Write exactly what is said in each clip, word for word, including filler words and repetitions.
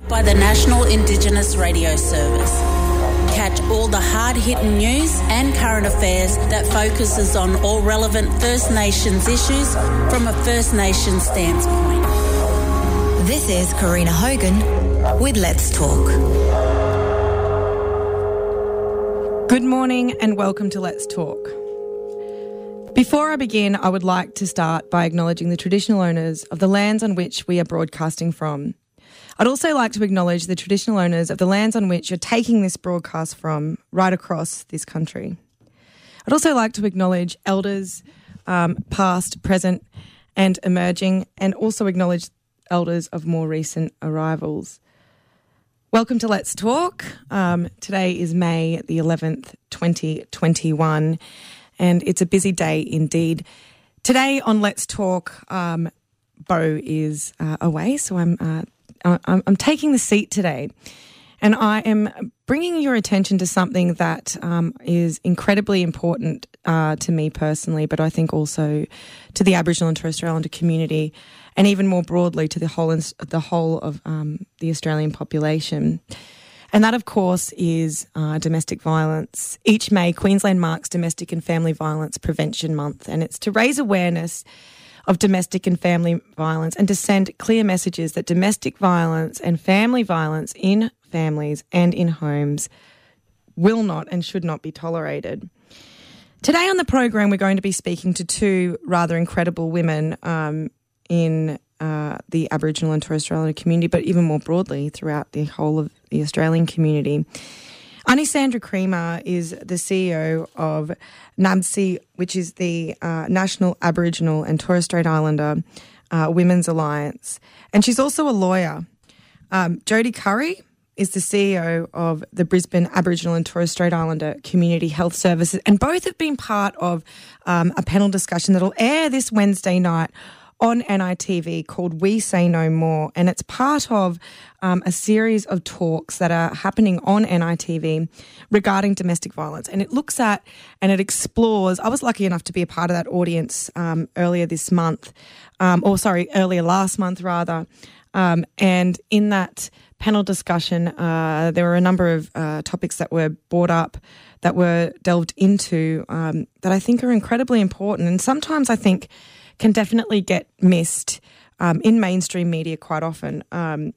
by the National Indigenous Radio Service. Catch all the hard-hitting news and current affairs that focuses on all relevant First Nations issues from a First Nations standpoint. This is Karina Hogan with Let's Talk. Good morning and welcome to Let's Talk. Before I begin, I would like to start by acknowledging the traditional owners of the lands on which we are broadcasting from. I'd also like to acknowledge the traditional owners of the lands on which you're taking this broadcast from right across this country. I'd also like to acknowledge elders, um, past, present and emerging, and also acknowledge elders of more recent arrivals. Welcome to Let's Talk. Um, today is May the eleventh, twenty twenty-one, and it's a busy day indeed. Today on Let's Talk, um, Bo is uh, away, so I'm... Uh, I'm, I'm taking the seat today, and I am bringing your attention to something that um, is incredibly important uh, to me personally, but I think also to the Aboriginal and Torres Strait Islander community, and even more broadly to the whole the whole of um, the Australian population. And that, of course, is uh, domestic violence. Each May, Queensland marks Domestic and Family Violence Prevention Month, and it's to raise awareness of domestic and family violence and to send clear messages that domestic violence and family violence in families and in homes will not and should not be tolerated. Today on the program, we're going to be speaking to two rather incredible women um, in uh, the Aboriginal and Torres Strait Islander community, but even more broadly throughout the whole of the Australian community. Anisandra Creamer is the C E O of NABC, which is the uh, National Aboriginal and Torres Strait Islander uh, Women's Alliance. And she's also a lawyer. Um, Jodie Curry is the C E O of the Brisbane Aboriginal and Torres Strait Islander Community Health Services. And both have been part of um, a panel discussion that will air this Wednesday night on N I T V called We Say No More, and it's part of um, a series of talks that are happening on N I T V regarding domestic violence, and it looks at and it explores. I was lucky enough to be a part of that audience um, earlier this month, um, or sorry, earlier last month rather, um, and in that panel discussion, uh, there were a number of uh, topics that were brought up that were delved into um, that I think are incredibly important, and sometimes I think can definitely get missed um, in mainstream media quite often. Um,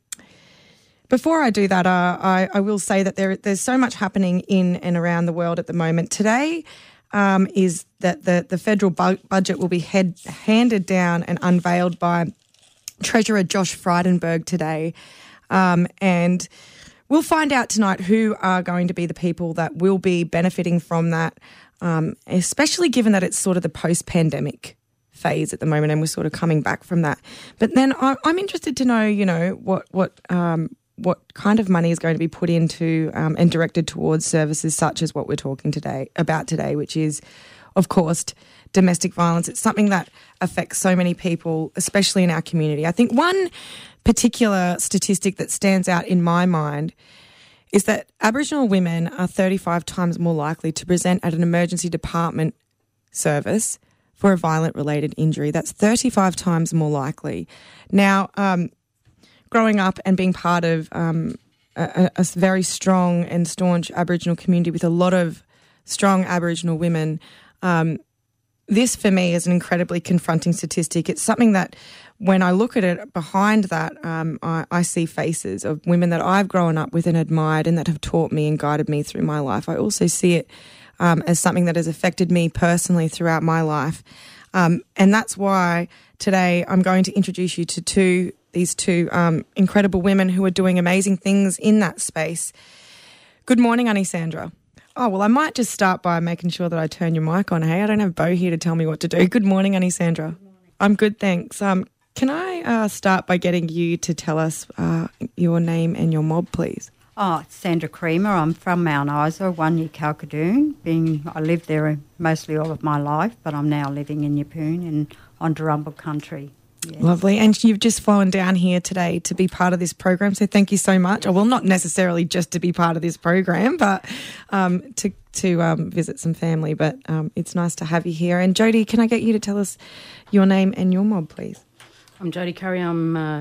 before I do that, uh, I, I will say that there, there's so much happening in and around the world at the moment. Today um, is that the, the federal bu- budget will be head, handed down and unveiled by Treasurer Josh Frydenberg today. Um, and we'll find out tonight who are going to be the people that will be benefiting from that, um, especially given that it's sort of the post-pandemic phase at the moment, and we're sort of coming back from that. But then I, I'm interested to know, you know, what what um, what kind of money is going to be put into um, and directed towards services such as what we're talking today about today, which is, of course, domestic violence. It's something that affects so many people, especially in our community. I think one particular statistic that stands out in my mind is that Aboriginal women are thirty-five times more likely to present at an emergency department service for a violent-related injury. That's thirty-five times more likely. Now, um, growing up and being part of um, a, a very strong and staunch Aboriginal community with a lot of strong Aboriginal women, um, this for me is an incredibly confronting statistic. It's something that when I look at it, behind that, um, I, I see faces of women that I've grown up with and admired and that have taught me and guided me through my life. I also see it Um, as something that has affected me personally throughout my life. Um, and that's why today I'm going to introduce you to two, these two um, incredible women who are doing amazing things in that space. Good morning, Anisandra. Oh, well, I might just start by making sure that I turn your mic on. Hey, I don't have Bo here to tell me what to do. Good morning, Anisandra. Good morning. I'm good, thanks. Um, can I uh, start by getting you to tell us uh, your name and your mob, please? Oh, it's Sandra Creamer. I'm from Mount Isa, one year Kalkadoon. Being I lived there mostly all of my life, but I'm now living in Yeppoon and on Darumba country. Yes. Lovely. And you've just flown down here today to be part of this program, so thank you so much. Well, not necessarily just to be part of this program, but um, to to um, visit some family. But um, it's nice to have you here. And Jodie, can I get you to tell us your name and your mob, please? I'm Jodie Curry. I'm uh,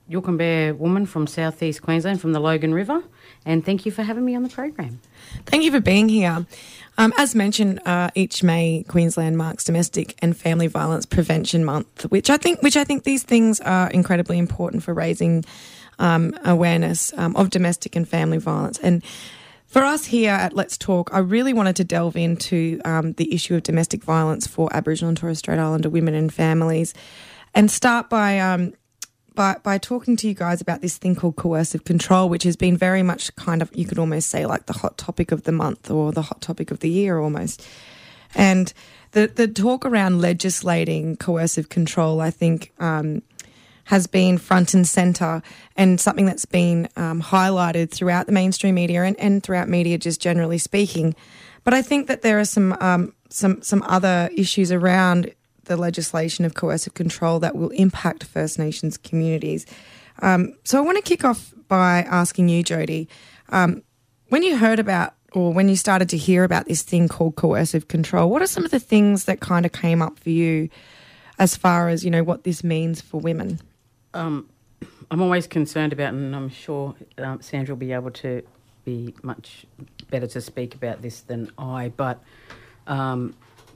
Yilkambir woman from southeast Queensland, from the Logan River, and thank you for having me on the program. Thank you for being here. Um, as mentioned, uh, each May Queensland marks Domestic and Family Violence Prevention Month, which I think, which I think these things are incredibly important for raising um, awareness um, of domestic and family violence. And for us here at Let's Talk, I really wanted to delve into um, the issue of domestic violence for Aboriginal and Torres Strait Islander women and families, and start by um, by by talking to you guys about this thing called coercive control, which has been very much kind of, you could almost say, like the hot topic of the month or the hot topic of the year almost. And the the talk around legislating coercive control, I think, um, has been front and centre, and something that's been um, highlighted throughout the mainstream media and, and throughout media just generally speaking. But I think that there are some um, some some other issues around the legislation of coercive control that will impact First Nations communities. Um, so I want to kick off by asking you, Jodie, um, when you heard about, or when you started to hear about this thing called coercive control, what are some of the things that kind of came up for you as far as, you know, what this means for women? Um, I'm always concerned about, and I'm sure um, Sandra will be able to be much better to speak about this than I, but um,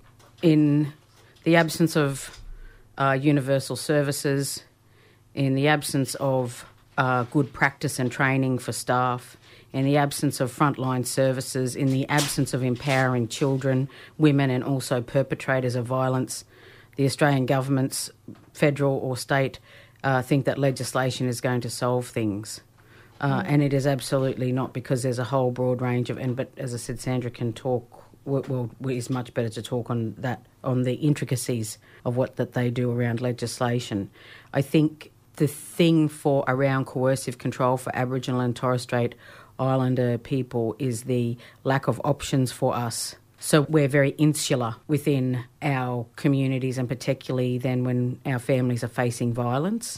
in the absence of uh, universal services, in the absence of uh, good practice and training for staff, in the absence of frontline services, in the absence of empowering children, women and also perpetrators of violence, the Australian governments, federal or state, uh, think that legislation is going to solve things. Uh, mm. And it is absolutely not, because there's a whole broad range of, and but as I said, Sandra can talk, well, is much better to talk on that, on the intricacies of what that they do around legislation. I think the thing for around coercive control for Aboriginal and Torres Strait Islander people is the lack of options for us. So we're very insular within our communities, and particularly then when our families are facing violence.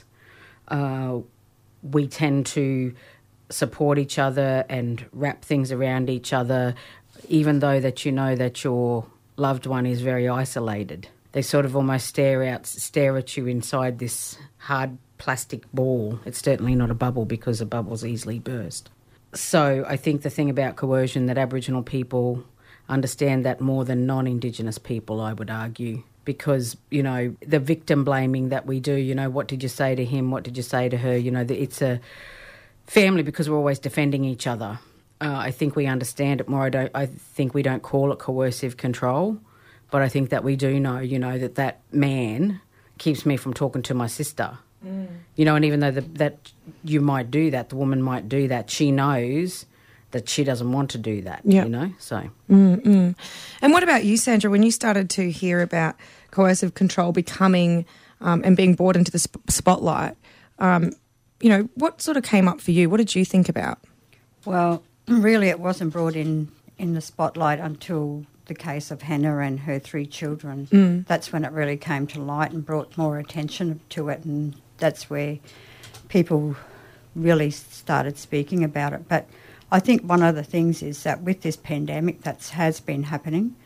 Uh, we tend to support each other and wrap things around each other, even though that you know that your loved one is very isolated. They sort of almost stare out, stare at you inside this hard plastic ball. It's certainly not a bubble, because a bubble's easily burst. So I think the thing about coercion, that Aboriginal people understand that more than non-Indigenous people, I would argue, because, you know, the victim blaming that we do, you know, what did you say to him, what did you say to her, you know, it's a family because we're always defending each other. Uh, I think we understand it more. I don't. I think we don't call it coercive control, but I think that we do know, you know, that that man keeps me from talking to my sister. Mm. You know, and even though the, that you might do that, the woman might do that, she knows that she doesn't want to do that, yep. You know, so. Mm-mm. And what about you, Sandra, when you started to hear about coercive control becoming um, and being brought into the sp- spotlight, um, you know, what sort of came up for you? What did you think about? Well, really it wasn't brought in, in the spotlight until the case of Hannah and her three children. Mm. That's when it really came to light and brought more attention to it, and that's where people really started speaking about it. But I think one of the things is that with this pandemic that has been happening,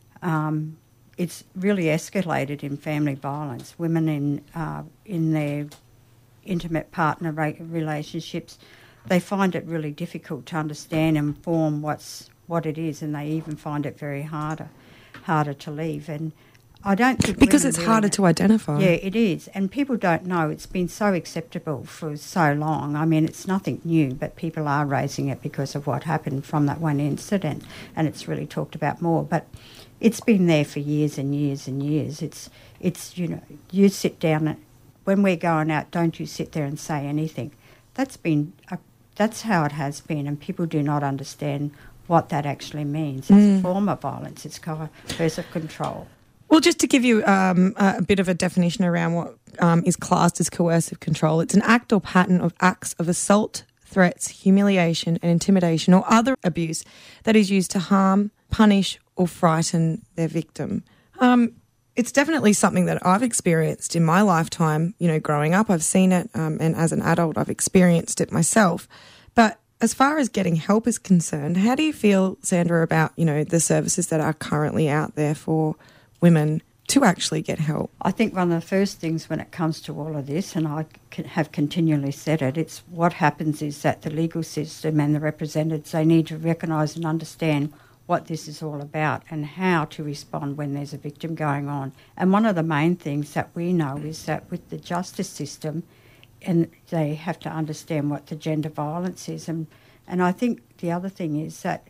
um, it's really escalated in family violence. Women in uh, in their intimate partner ra- relationships, they find it really difficult to understand and form what's what it is, and they even find it very harder harder to leave. And I don't think because it's really harder know. to identify. Yeah, it is, and people don't know. It's been so acceptable for so long. I mean, it's nothing new, but people are raising it because of what happened from that one incident, and it's really talked about more. But it's been there for years and years and years. It's it's you know, you sit down and, when we're going out, don't you sit there and say anything. That's been a, that's how it has been, and people do not understand what that actually means. It's mm. a form of violence. It's coercive control. Well, just to give you um, a bit of a definition around what um, is classed as coercive control, it's an act or pattern of acts of assault, threats, humiliation and intimidation or other abuse that is used to harm, punish or frighten their victim. Um, it's definitely something that I've experienced in my lifetime. You know, growing up, I've seen it, um, and as an adult, I've experienced it myself. But as far as getting help is concerned, how do you feel, Sandra, about, you know, the services that are currently out there for women to actually get help? I think one of the first things when it comes to all of this, and I have continually said it, it's what happens is that the legal system and the representatives, they need to recognise and understand what this is all about and how to respond when there's a victim going on. And one of the main things that we know is that with the justice system, and they have to understand what the gender violence is. And, and I think the other thing is that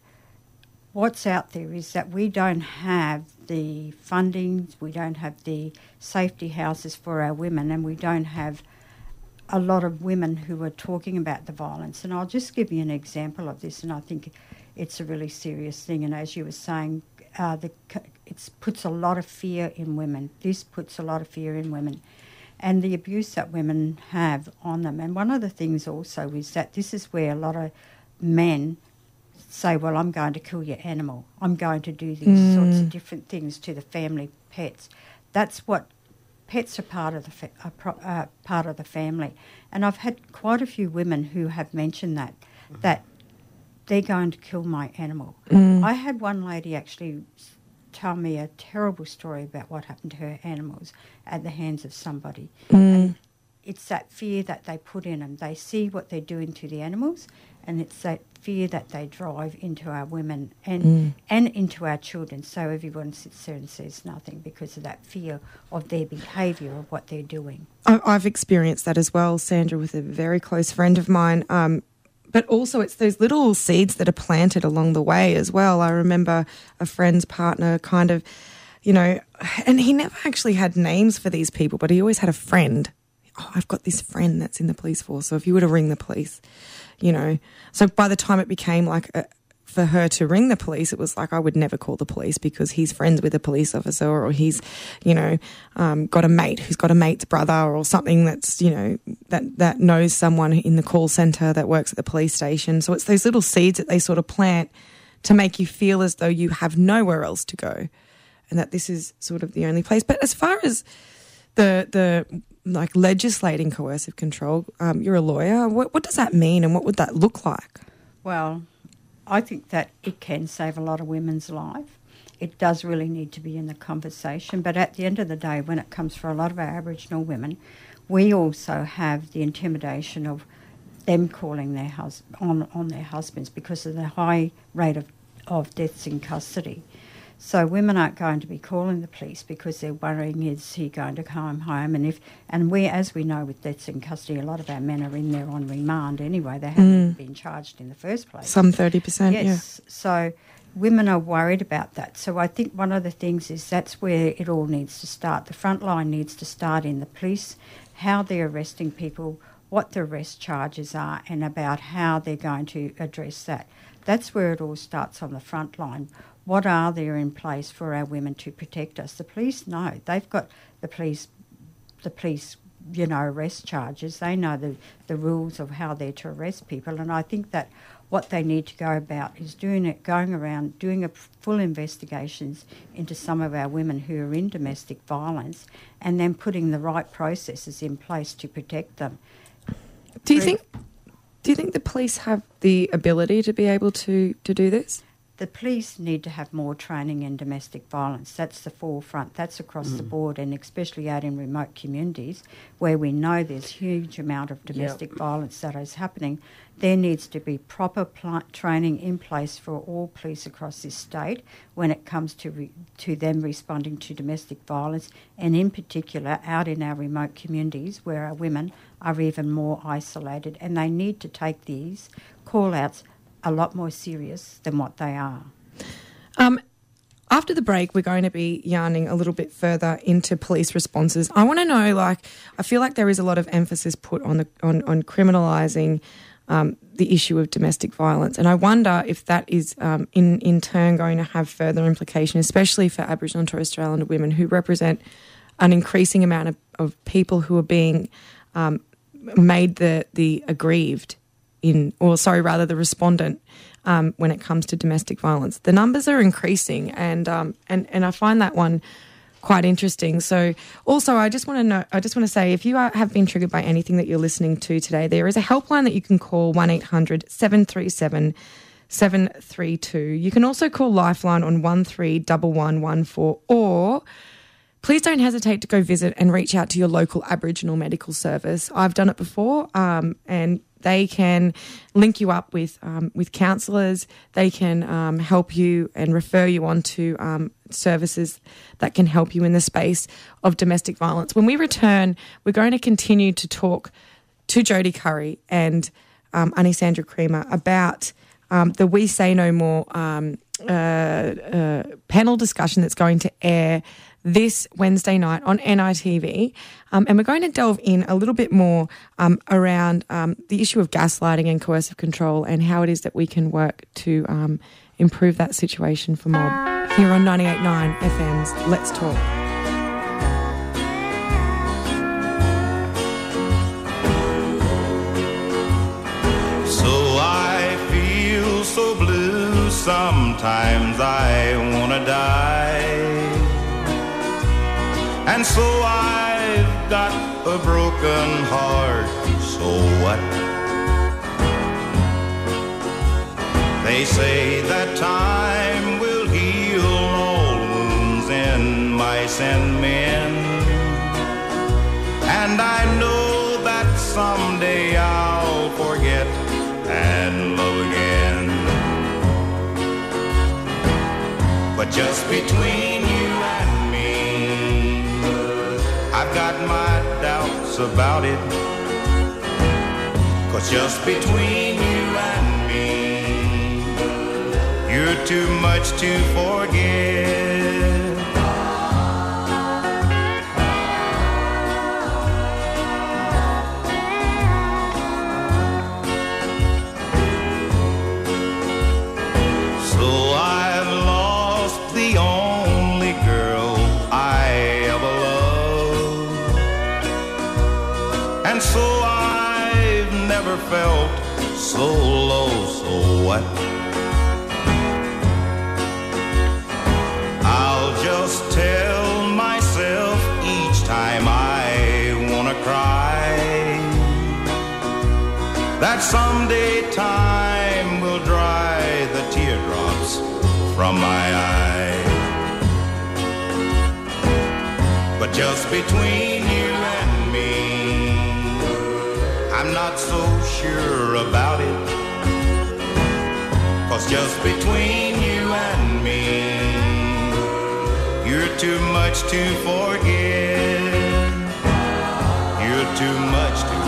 what's out there is that we don't have the funding, we don't have the safety houses for our women, and we don't have a lot of women who are talking about the violence. And I'll just give you an example of this, and I think it's a really serious thing. And as you were saying, uh, the, it puts a lot of fear in women. This puts a lot of fear in women. And the abuse that women have on them. And one of the things also is that this is where a lot of men say, well, I'm going to kill your animal. I'm going to do these mm. sorts of different things to the family pets. That's what pets are part of the fa- are pro- uh, part of the family. And I've had quite a few women who have mentioned that mm-hmm. that they're going to kill my animal. Mm. I had one lady actually tell me a terrible story about what happened to her animals at the hands of somebody. Mm. And it's that fear that they put in them. They see what they're doing to the animals, and it's that fear that they drive into our women and mm. and into our children. So everyone sits there and says nothing because of that fear of their behaviour, of what they're doing. I've experienced that as well, Sandra, with a very close friend of mine. Um, but also it's those little seeds that are planted along the way as well. I remember a friend's partner kind of, you know, and he never actually had names for these people, but he always had a friend. Oh, I've got this friend that's in the police force, so if you were to ring the police, you know. So by the time it became like a, for her to ring the police, it was like I would never call the police because he's friends with a police officer, or he's, you know, um, got a mate who's got a mate's brother or something that's, you know, that, that knows someone in the call centre that works at the police station. So it's those little seeds that they sort of plant to make you feel as though you have nowhere else to go and that this is sort of the only place. But as far as the the like legislating coercive control, um, you're a lawyer. What, what does that mean and what would that look like? Well, I think that it can save a lot of women's life. It does really need to be in the conversation. But at the end of the day, when it comes for a lot of our Aboriginal women, we also have the intimidation of them calling their hus- on, on their husbands because of the high rate of, of deaths in custody. So women aren't going to be calling the police because they're worrying, is he going to come home? And if and we, as we know, with deaths in custody, a lot of our men are in there on remand anyway. They haven't mm. been charged in the first place. Some thirty percent, yes. Yeah. So women are worried about that. So I think one of the things is that's where it all needs to start. The front line needs to start in the police, how they're arresting people, what the arrest charges are, and about how they're going to address that. That's where it all starts, on the front line. What are there in place for our women to protect us? The police know. They've got the police, the police, you know, arrest charges. They know the, the rules of how they're to arrest people. And I think that what they need to go about is doing it, going around, doing a full investigations into some of our women who are in domestic violence, and then putting the right processes in place to protect them. Do you think? Do you think the police have the ability to be able to, to do this? The police need to have more training in domestic violence. That's the forefront. That's across mm. the board, and especially out in remote communities where we know there's huge amount of domestic yep. violence that is happening. There needs to be proper pl- training in place for all police across this state when it comes to re- to them responding to domestic violence, and in particular out in our remote communities where our women are even more isolated, and they need to take these call-outs a lot more serious than what they are. Um, after the break, we're going to be yarning a little bit further into police responses. I want to know, like, I feel like there is a lot of emphasis put on the on, on criminalising um, the issue of domestic violence, and I wonder if that is um, in in turn going to have further implication, especially for Aboriginal and Torres Strait Islander women who represent an increasing amount of, of people who are being um, made the the aggrieved. In, or sorry, rather the respondent um, when it comes to domestic violence. The numbers are increasing, and um, and and I find that one quite interesting. So also, I just want to know, I just want to say, if you are, have been triggered by anything that you're listening to today, there is a helpline that you can call one eight hundred seven three seven seven three two. You can also call Lifeline on one three one one one four, or please don't hesitate to go visit and reach out to your local Aboriginal medical service. I've done it before, um, and they can link you up with um, with counsellors. They can um, help you and refer you on to um, services that can help you in the space of domestic violence. When we return, we're going to continue to talk to Jodie Curry and um, Anisandra Creamer about um, the We Say No More um, uh, uh, panel discussion that's going to air this Wednesday night on N I T V. Um, and we're going to delve in a little bit more um, around um, the issue of gaslighting and coercive control and how it is that we can work to um, improve that situation for Mob here on ninety-eight point nine F M's Let's Talk. So I feel so blue, sometimes I want to die. And so I've got a broken heart, so what? They say that time will heal all wounds in mice and men. And I know that someday I'll forget and love again. But just between you and me, I've got my doubts about it. 'Cause just between you and me, you're too much to forget. So I've lost the only girl I ever loved, and so I've never felt so low, so what? I'll just tell myself each time I wanna cry that someday time will dry the teardrops from my eye. But just between you and me, I'm not so sure about it. 'Cause just between you and me, you're too much to forget. You're too much to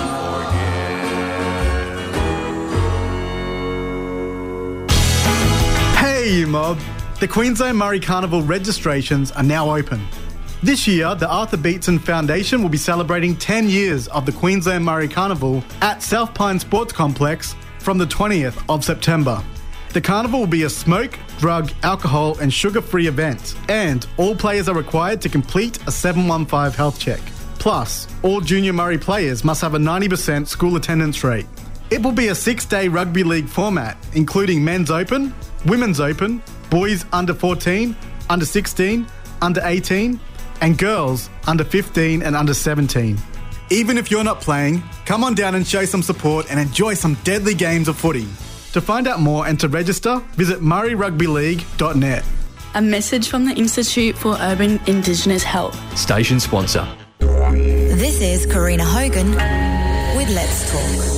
forget. Hey, you mob! The Queensland Murray Carnival registrations are now open. This year, the Arthur Beetson Foundation will be celebrating ten years of the Queensland Murray Carnival at South Pine Sports Complex from the twentieth of September. The carnival will be a smoke, drug, alcohol and sugar-free event, and all players are required to complete a seven one five health check. Plus, all junior Murray players must have a ninety percent school attendance rate. It will be a six-day rugby league format, including men's open, women's open, boys under fourteen, under sixteen, under eighteen, and girls under fifteen and under seventeen. Even if you're not playing, come on down and show some support and enjoy some deadly games of footy. To find out more and to register, visit murray rugby league dot net. A message from the Institute for Urban Indigenous Health. Station sponsor. This is Karina Hogan with Let's Talk.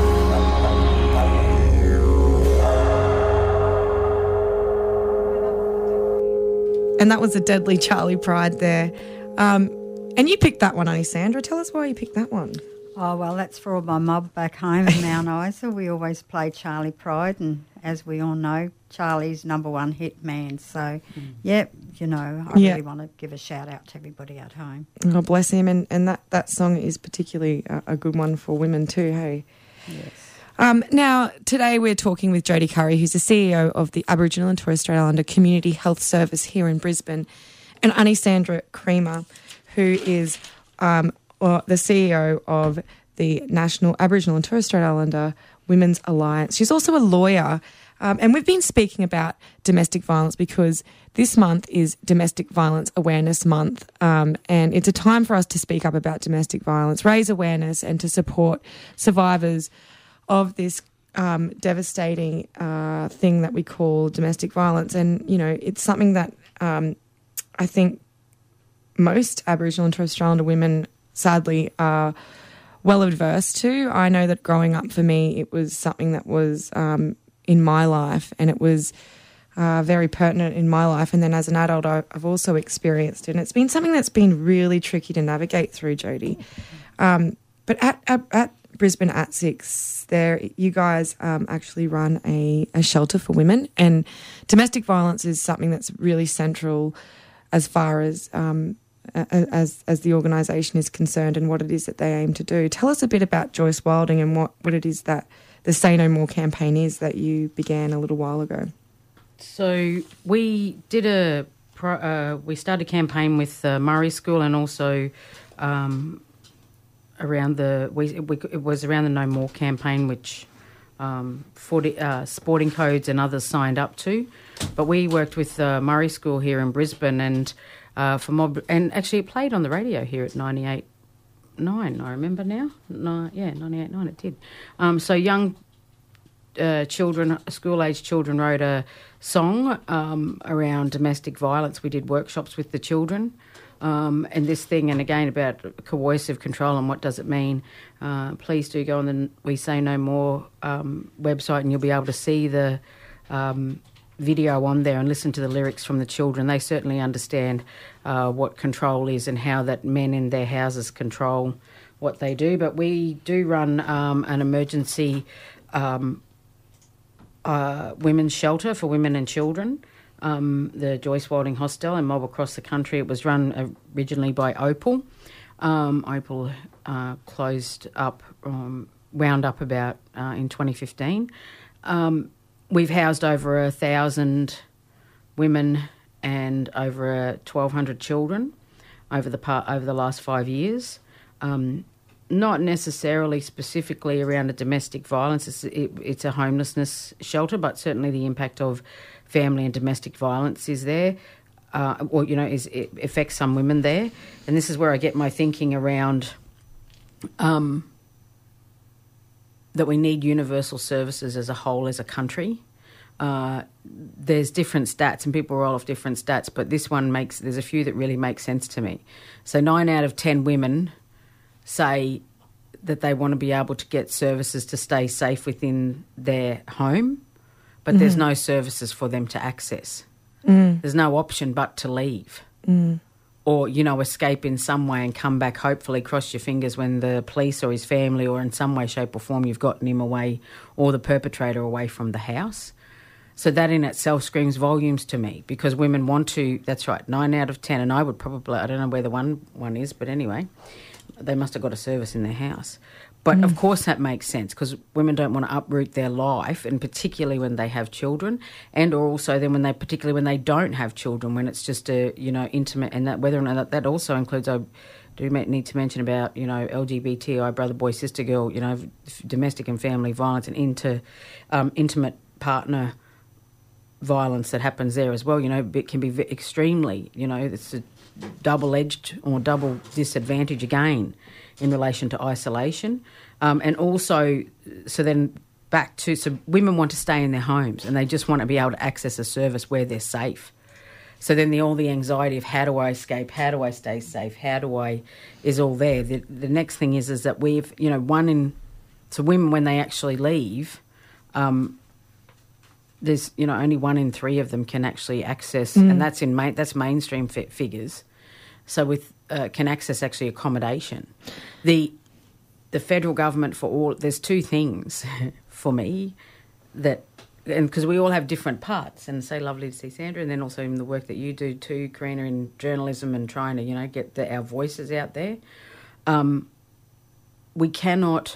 And that was a deadly Charlie Pride there. Um, and you picked that one, Anisandra. Tell us why you picked that one. Oh, well, that's for all my mob back home in Mount Isa. We always play Charlie Pride, and as we all know, Charlie's number one hit man. So, mm. yeah, you know, I yeah. really want to give a shout-out to everybody at home. God bless him. And, and that, that song is particularly a, a good one for women too, hey? Yes. Um, now, today we're talking with Jodie Curry, who's the C E O of the Aboriginal and Torres Strait Islander Community Health Service here in Brisbane, and Anisandra Creamer, who is um, or the C E O of the National Aboriginal and Torres Strait Islander Women's Alliance. She's also a lawyer, um, and we've been speaking about domestic violence because this month is Domestic Violence Awareness Month, um, and it's a time for us to speak up about domestic violence, raise awareness, and to support survivors of this um, devastating uh, thing that we call domestic violence. And, you know, it's something that um, I think most Aboriginal and Torres Strait Islander women, sadly, are well adverse to. I know that growing up for me, it was something that was um, in my life, and it was uh, very pertinent in my life. And then as an adult, I, I've also experienced it. And it's been something that's been really tricky to navigate through, Jody. Um, but at, at, at Brisbane at Six, there you guys um, actually run a, a shelter for women, and domestic violence is something that's really central as far as um, as as the organisation is concerned and what it is that they aim to do. Tell us a bit about Joyce Wilding and what, what it is that the Say No More campaign is that you began a little while ago. So we did a uh, we started a campaign with uh, Murray School, and also um, around the we, we it was around the No More campaign, which um, forty, uh, Sporting Codes and others signed up to. But we worked with uh, Murray School here in Brisbane, and uh, for mob, and actually it played on the radio here at ninety-eight point nine. I remember now. No, yeah, ninety-eight point nine. It did. Um, so young uh, children, school-age children, wrote a song um, around domestic violence. We did workshops with the children. Um, and this thing, and again, about coercive control and what does it mean, uh, please do go on the We Say No More um, website, and you'll be able to see the um, video on there and listen to the lyrics from the children. They certainly understand uh, what control is and how that men in their houses control what they do. But we do run um, an emergency um, uh, women's shelter for women and children. Um, the Joyce Wilding Hostel and mob across the country. It was run originally by Opal. Um, Opal uh, closed up, um, wound up about uh, in twenty fifteen. Um, we've housed over a thousand women and over uh, twelve hundred children over the part over the last five years. Um, not necessarily specifically around a domestic violence. It's, it, it's a homelessness shelter, but certainly the impact of family and domestic violence is there, uh, or, you know, is it affects some women there. And this is where I get my thinking around um, that we need universal services as a whole, as a country. Uh, there's different stats, and people roll off different stats, but this one makes, there's a few that really make sense to me. So nine out of ten women say that they want to be able to get services to stay safe within their home, but mm. there's no services for them to access. Mm. There's no option but to leave mm. or, you know, escape in some way and come back, hopefully cross your fingers when the police or his family or in some way, shape or form you've gotten him away or the perpetrator away from the house. So that in itself screams volumes to me, because women want to, that's right, nine out of ten, and I would probably, I don't know where the one one is, but anyway, they must have got a service in their house. But mm. of course that makes sense, because women don't want to uproot their life, and particularly when they have children, and or also then when they, particularly when they don't have children, when it's just a, you know, intimate, and that whether or not that, that also includes, I do need to mention about, you know, L G B T I, brother, boy, sister, girl, you know, domestic and family violence and into um, intimate partner violence that happens there as well. You know, it can be extremely, you know, it's a double-edged or double disadvantage again in relation to isolation. Um, and also, so then back to, so women want to stay in their homes and they just want to be able to access a service where they're safe. So then the, all the anxiety of how do I escape, how do I stay safe, how do I, is all there. The, the next thing is is that we've, you know, one in, so women when they actually leave, um, there's, you know, only one in three of them can actually access, mm. and that's in main, that's mainstream fi- figures. So with uh, can access actually accommodation. The the federal government for all, there's two things for me that, and because we all have different parts, and say lovely to see Sandra, and then also in the work that you do too, Karina, in journalism and trying to, you know, get the, our voices out there. Um, we cannot.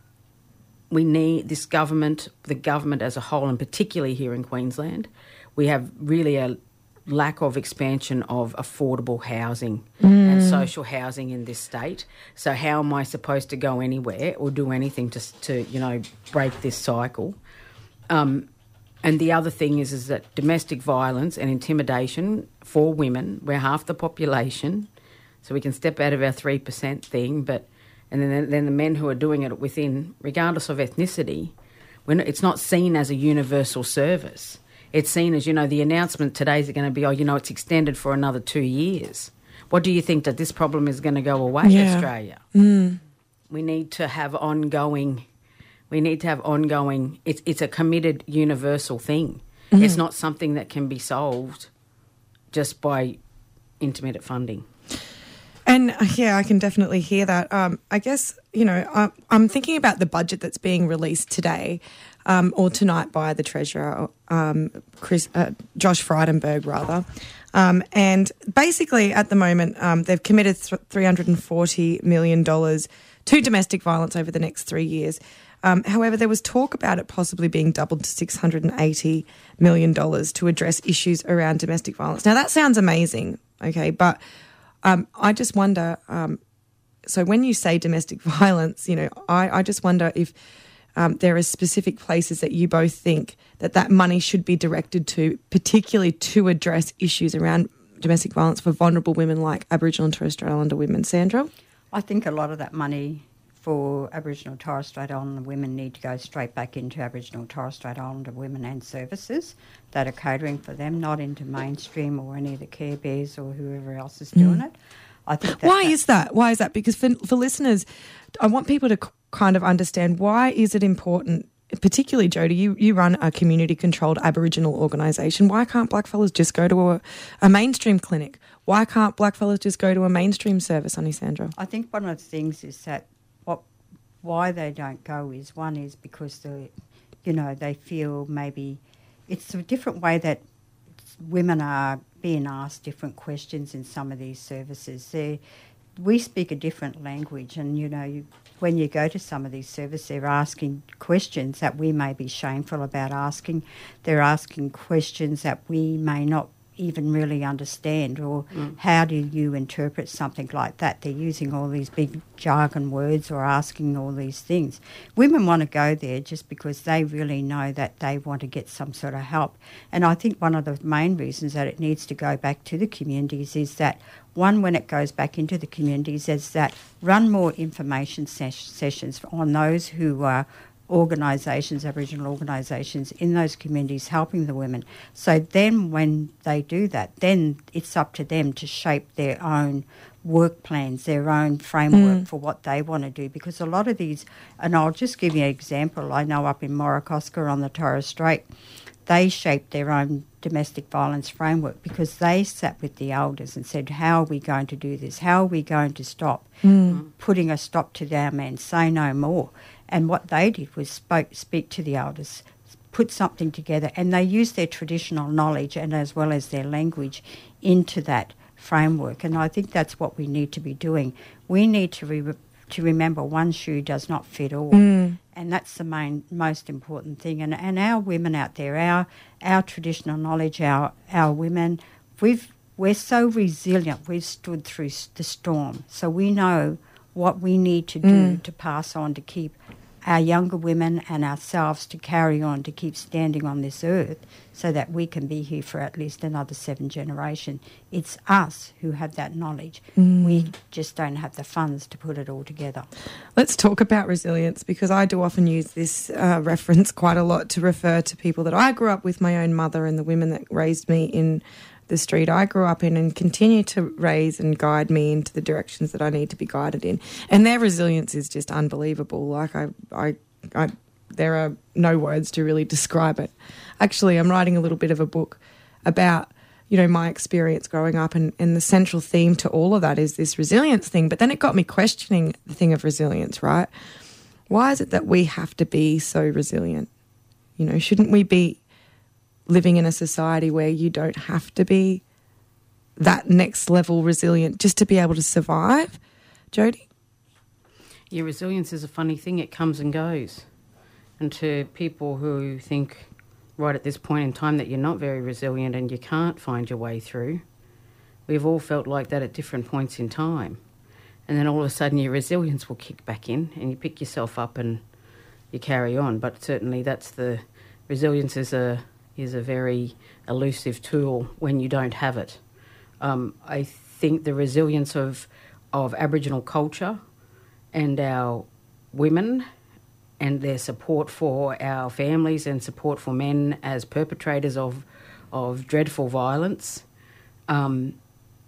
We need this government, the government as a whole, and particularly here in Queensland, we have really a lack of expansion of affordable housing mm. and social housing in this state. So how am I supposed to go anywhere or do anything to, to you know, break this cycle? Um, and the other thing is, is that domestic violence and intimidation for women, we're half the population, so we can step out of our three percent thing, but and then, then the men who are doing it within, regardless of ethnicity, when it's not seen as a universal service. It's seen as, you know, the announcement today is going to be, oh, you know, it's extended for another two years. what do you think, that this problem is going to go away, Yeah. Australia? Mm. We need to have ongoing, we need to have ongoing, it's, it's a committed universal thing. Mm-hmm. It's not something that can be solved just by intermittent funding. And uh, yeah, I can definitely hear that. Um, I guess, you know, I, I'm thinking about the budget that's being released today um, or tonight by the Treasurer, um, Chris, uh, Josh Frydenberg, rather. Um, and basically, at the moment, um, they've committed th- three hundred forty million dollars to domestic violence over the next three years. Um, however, there was talk about it possibly being doubled to six hundred eighty million dollars to address issues around domestic violence. Now, that sounds amazing, okay, but um, I just wonder, um, so when you say domestic violence, you know, I, I just wonder if um, there are specific places that you both think that that money should be directed to, particularly to address issues around domestic violence for vulnerable women like Aboriginal and Torres Strait Islander women. Sandra? I think a lot of that money for Aboriginal and Torres Strait Islander women need to go straight back into Aboriginal and Torres Strait Islander women and services that are catering for them, not into mainstream or any of the Care Bears or whoever else is doing mm. it. I think that why that, is that? Why is that? Because for, for listeners, I want people to c- kind of understand, why is it important, particularly Jody, you, you run a community-controlled Aboriginal organisation. Why can't blackfellas just go to a, a mainstream clinic? Why can't blackfellas just go to a mainstream service, Anisandra? I think one of the things is that what why they don't go is, one is because the, you know, they feel maybe it's a different way that women are being asked different questions in some of these services. They're, we speak a different language, and, you know, you, when you go to some of these services, they're asking questions that we may be shameful about asking. They're asking questions that we may not even really understand, or mm. how do you interpret something like that? They're using all these big jargon words or asking all these things. Women want to go there just because they really know that they want to get some sort of help. And I think one of the main reasons that it needs to go back to the communities is that, one, when it goes back into the communities, is that run more information ses- sessions on those who are organisations, Aboriginal organisations in those communities helping the women. So then when they do that, then it's up to them to shape their own work plans, their own framework mm. for what they want to do. Because a lot of these, and I'll just give you an example, I know up in Morakoska on the Torres Strait, they shaped their own domestic violence framework because they sat with the elders and said, how are we going to do this? How are we going to stop mm. putting a stop to our men? Say no more. And what they did was spoke, speak to the elders, put something together, and they used their traditional knowledge and as well as their language into that framework. And I think that's what we need to be doing. We need to re- to remember one shoe does not fit all. Mm. And that's the main, most important thing. And and our women out there, our our traditional knowledge, our our women, we've we're so resilient. We've stood through the storm, so we know what we need to do mm. to pass on, to keep our younger women and ourselves to carry on, to keep standing on this earth so that we can be here for at least another seven generations. It's us who have that knowledge. Mm. We just don't have the funds to put it all together. Let's talk about resilience, because I do often use this uh, reference quite a lot to refer to people that I grew up with, my own mother and the women that raised me in the street I grew up in and continue to raise and guide me into the directions that I need to be guided in. And their resilience is just unbelievable. Like I, I, I, there are no words to really describe it. Actually, I'm writing a little bit of a book about, you know, my experience growing up, and, and the central theme to all of that is this resilience thing. But then it got me questioning the thing of resilience, right? Why is it that we have to be so resilient? You know, shouldn't we be living in a society where you don't have to be that next level resilient just to be able to survive? Jody? Yeah, resilience is a funny thing. It comes and goes. And to people who think right at this point in time that you're not very resilient and you can't find your way through, we've all felt like that at different points in time. And then all of a sudden your resilience will kick back in and you pick yourself up and you carry on. But certainly that's the... Resilience is a... is a very elusive tool when you don't have it. Um, I think the resilience of of Aboriginal culture and our women and their support for our families and support for men as perpetrators of of dreadful violence, um,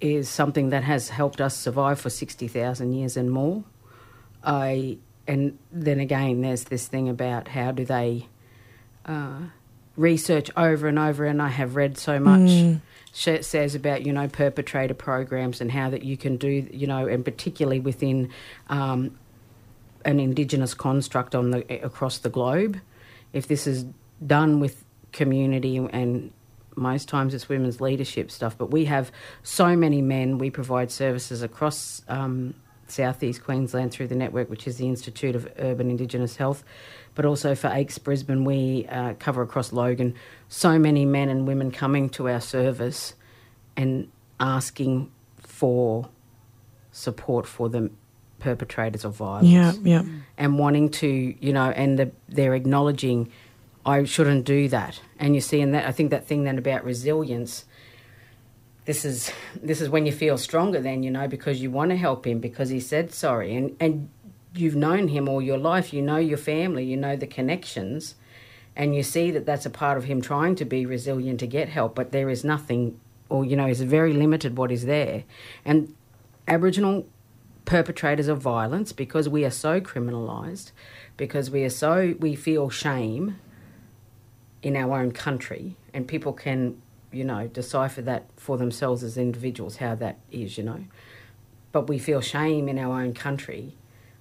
is something that has helped us survive for sixty thousand years and more. I and then again, there's this thing about how do they uh, research over and over, and I have read so much. Mm. It says about, you know, perpetrator programs and how that you can do, you know, and particularly within um, an Indigenous construct on the across the globe. If this is done with community, and most times it's women's leadership stuff, but we have so many men. We provide services across um, Southeast Queensland through the network, which is the Institute of Urban Indigenous Health, but also for A I C S Brisbane, we uh, cover across Logan. So many men and women coming to our service and asking for support for the perpetrators of violence. Yeah, yeah. And wanting to, you know, and the, they're acknowledging, I shouldn't do that. And you see, and that I think that thing then about resilience, this is this is when you feel stronger then, you know, because you want to help him because he said sorry. And, and you've known him all your life, you know your family, you know the connections, and you see that that's a part of him trying to be resilient to get help, but there is nothing, or, you know, it's very limited what is there. And Aboriginal perpetrators of violence, because we are so criminalised, because we are so, we feel shame in our own country, and people can, you know, decipher that for themselves as individuals, how that is, you know. But we feel shame in our own country.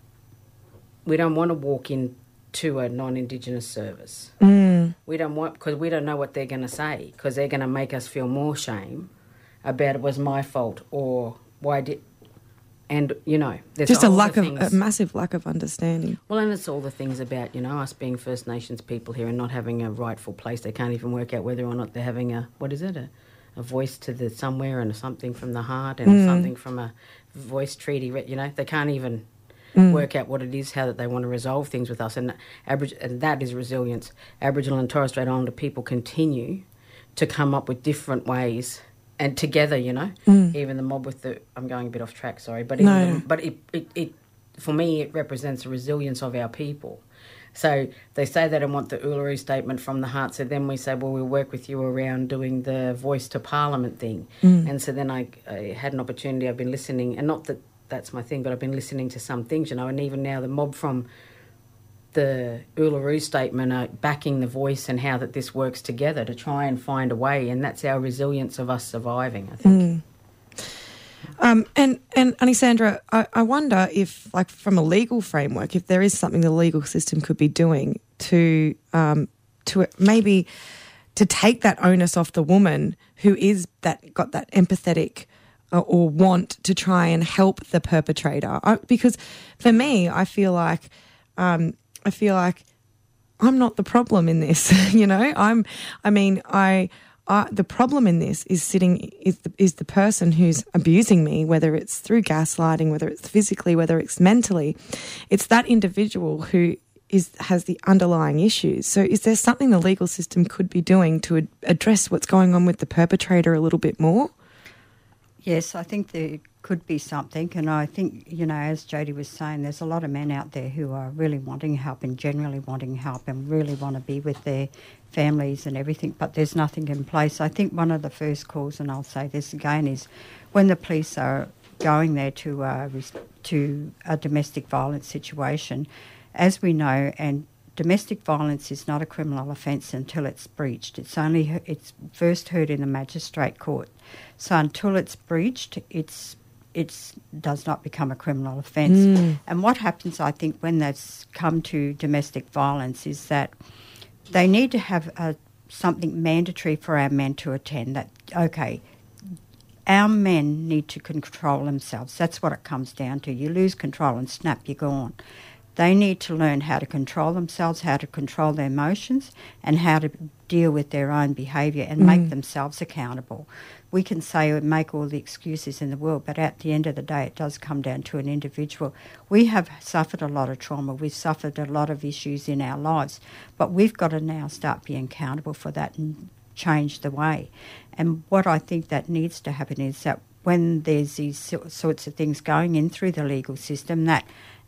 We don't want to walk into a non-Indigenous service. Mm. We don't want, because we don't know what they're going to say, because they're going to make us feel more shame about it was my fault or why did... And, you know, there's just a all lack the of things, a massive lack of understanding. Well, and it's all the things about, you know, us being First Nations people here and not having a rightful place. They can't even work out whether or not they're having a, what is it, a, a voice to the somewhere and a something from the heart and Mm. something from a voice treaty, you know. They can't even Mm. work out what it is, how that they want to resolve things with us. And, Aboriginal, and that is resilience. Aboriginal and Torres Strait Islander people continue to come up with different ways. And together, you know, Mm. even the mob with the... I'm going a bit off track, sorry. But, even No. the, but it, it, it, for me, it represents the resilience of our people. So they say they don't want the Uluru Statement from the heart. So then we say, well, we'll work with you around doing the Voice to Parliament thing. Mm. And so then I, I had an opportunity. I've been listening, and not that that's my thing, but I've been listening to some things, you know, and even now the mob from the Uluru Statement are backing the Voice and how that this works together to try and find a way, and that's our resilience of us surviving, I think. Mm. Um, and, and Anisandra, I, I wonder if, like, from a legal framework, if there is something the legal system could be doing to um, to maybe to take that onus off the woman who is that got that empathetic uh, or want to try and help the perpetrator. I, because for me, I feel like um, I feel like I'm not the problem in this. You know, I'm. I mean, I. Uh, the problem in this is sitting is the, is the person who's abusing me, whether it's through gaslighting, whether it's physically, whether it's mentally. It's that individual who is has the underlying issues. So is there something the legal system could be doing to ad- address what's going on with the perpetrator a little bit more? Yes, I think there could be something, and I think, you know, as Jodie was saying, there's a lot of men out there who are really wanting help and generally wanting help and really want to be with their families and everything, but there's nothing in place. I think one of the first calls, and I'll say this again, is when the police are going there to uh, to a domestic violence situation, as we know, and domestic violence is not a criminal offence until it's breached. It's only it's first heard in the magistrate court. So until it's breached, it's it's does not become a criminal offence. Mm. And what happens, I think, when that's come to domestic violence is that they need to have a, something mandatory for our men to attend. That, okay, our men need to control themselves. That's what it comes down to. You lose control and snap, you're gone. They need to learn how to control themselves, how to control their emotions, and how to deal with their own behaviour and mm. make themselves accountable. We can say and make all the excuses in the world, but at the end of the day, it does come down to an individual. We have suffered a lot of trauma. We've suffered a lot of issues in our lives, but we've got to now start being accountable for that and change the way. And what I think that needs to happen is that when there's these sorts of things going in through the legal system, that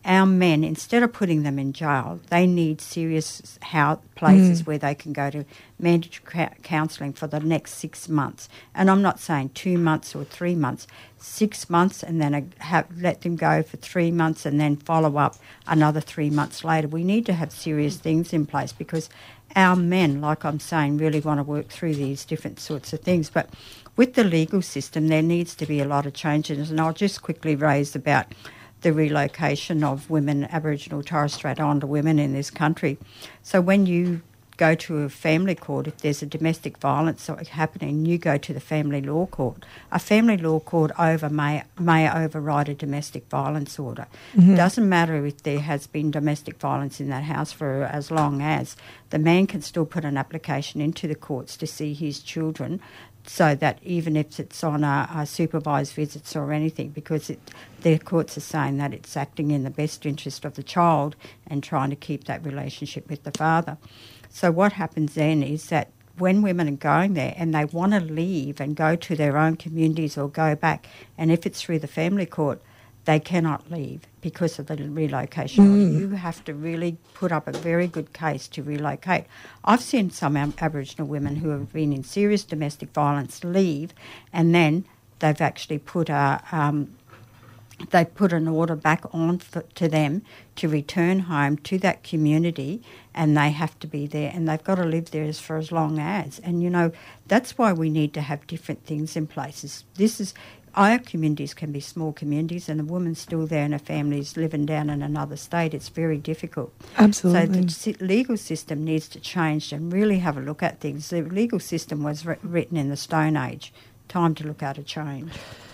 our men, instead of putting them in jail, they need serious how places mm. where they can go to mandatory counselling for the next six months. And I'm not saying two months or three months, six months, and then a, have, let them go for three months and then follow up another three months later. We need to have serious things in place because our men, like I'm saying, really want to work through these different sorts of things. But with the legal system, there needs to be a lot of changes. And I'll just quickly raise about the relocation of women, Aboriginal Torres Strait Islander women in this country. So when you go to a family court, if there's a domestic violence happening, you go to the family law court. A family law court over may may override a domestic violence order. Mm-hmm. It doesn't matter if there has been domestic violence in that house for as long as the man can still put an application into the courts to see his children, so that even if it's on a, a supervised visits or anything, because it, the courts are saying that it's acting in the best interest of the child and trying to keep that relationship with the father. So what happens then is that when women are going there and they want to leave and go to their own communities or go back, and if it's through the family court, they cannot leave because of the relocation. Mm. You have to really put up a very good case to relocate. I've seen some Aboriginal women who have been in serious domestic violence leave, and then they've actually put a um, they put an order back on for, to them to return home to that community, and they have to be there, and they've got to live there as for as long as. And you know, that's why we need to have different things in places. This is. Our communities can be small communities, and the woman's still there and her family's living down in another state. It's very difficult. Absolutely. So the legal system needs to change and really have a look at things. The legal system was ri- written in the Stone Age. Time to look at a change.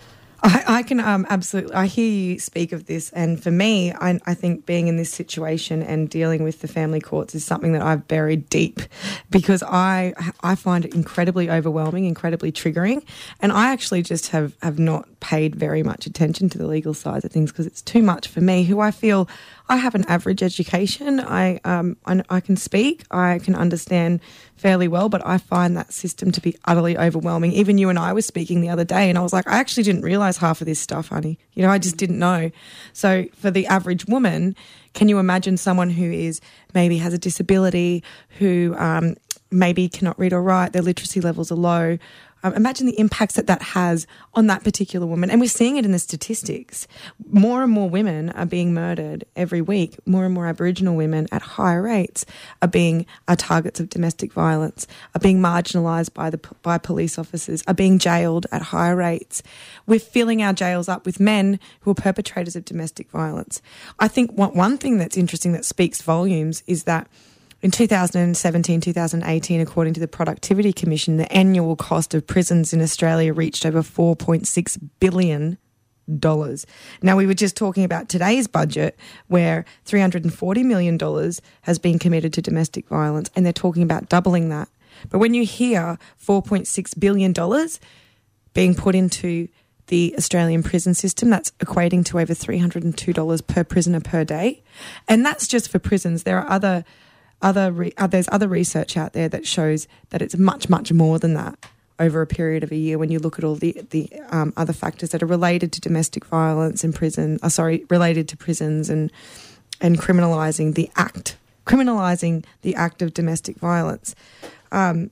I, I can um, absolutely, I hear you speak of this, and for me, I, I think being in this situation and dealing with the family courts is something that I've buried deep, because I I find it incredibly overwhelming, incredibly triggering, and I actually just have, have not paid very much attention to the legal side of things because it's too much for me, who I feel I have an average education. I um I, I can speak, I can understand fairly well, but I find that system to be utterly overwhelming. Even you and I were speaking the other day, and I was like, I actually didn't realise half of this stuff, honey. You know, I just didn't know. So for the average woman, can you imagine someone who is maybe has a disability, who um, maybe cannot read or write, their literacy levels are low? Um, imagine the impacts that that has on that particular woman. And we're seeing it in the statistics. More and more women are being murdered every week. More and more Aboriginal women at higher rates are being are targets of domestic violence, are being marginalised by the by police officers, are being jailed at higher rates. We're filling our jails up with men who are perpetrators of domestic violence. I think one, one thing that's interesting that speaks volumes is that in two thousand seventeen, two thousand eighteen, according to the Productivity Commission, the annual cost of prisons in Australia reached over four point six billion dollars. Now, we were just talking about today's budget where three hundred forty million dollars has been committed to domestic violence, and they're talking about doubling that. But when you hear four point six billion dollars being put into the Australian prison system, that's equating to over three hundred two dollars per prisoner per day. And that's just for prisons. There are other... Other re- uh, there's other research out there that shows that it's much, much more than that over a period of a year when you look at all the, the um, other factors that are related to domestic violence in prison, uh, sorry, related to prisons and and criminalising the act, criminalising the act of domestic violence. Um,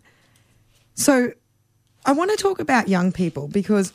so I want to talk about young people because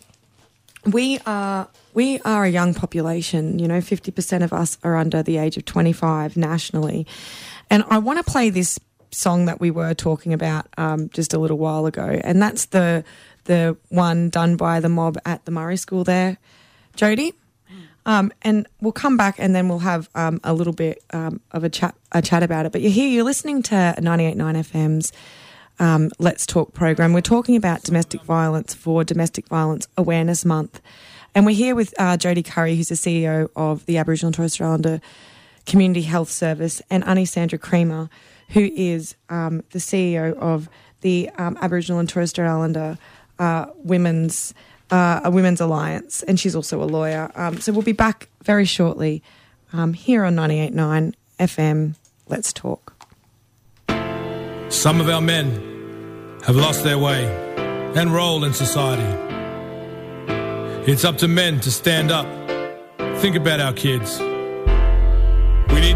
we are we are a young population. You know, fifty percent of us are under the age of twenty-five nationally. And I want to play this song that we were talking about um, just a little while ago, and that's the the one done by the mob at the Murray School there, Jody. Um, and we'll come back and then we'll have um, a little bit um, of a chat a chat about it. But you're here, you're listening to ninety-eight point nine F M's um, Let's Talk program. We're talking about domestic violence for Domestic Violence Awareness Month, and we're here with uh, Jody Curry, who's the C E O of the Aboriginal and Torres Strait Islander Community Health Service, and Anisandra Creamer, who is um, the C E O of the um, Aboriginal and Torres Strait Islander uh, Women's uh, a Women's Alliance, and she's also a lawyer. Um, so we'll be back very shortly um, here on ninety-eight point nine F M. Let's talk. Some of our men have lost their way and role in society. It's up to men to stand up, think about our kids,